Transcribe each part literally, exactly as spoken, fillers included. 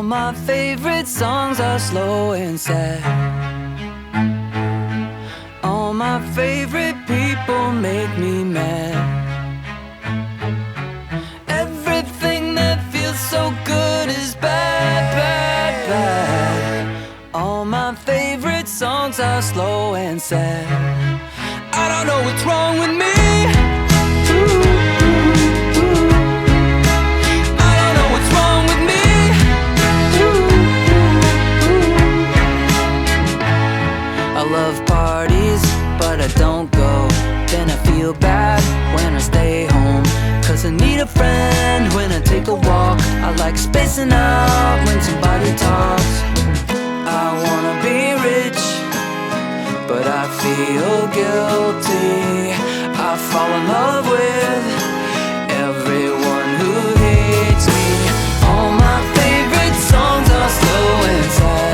my favorite songs are slow and sad. All my favorite people make me mad. Everything that feels so good is bad, bad, bad. All my favorite songs are slow and sad. I don't know what's wrong with me. Love parties, but I don't go. Then I feel bad when I stay home, 'cause I need a friend when I take a walk. I like spacing out when somebody talks. I wanna be rich, but I feel guilty. I fall in love with everyone who hates me. All my favorite songs are slow and sad.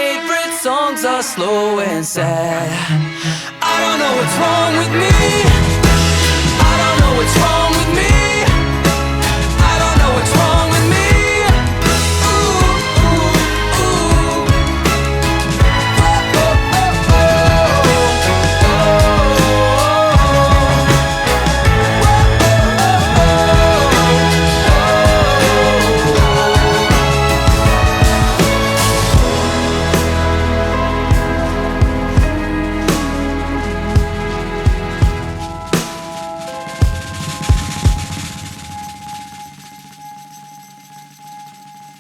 Songs are slow and sad. I don't know what's wrong with me.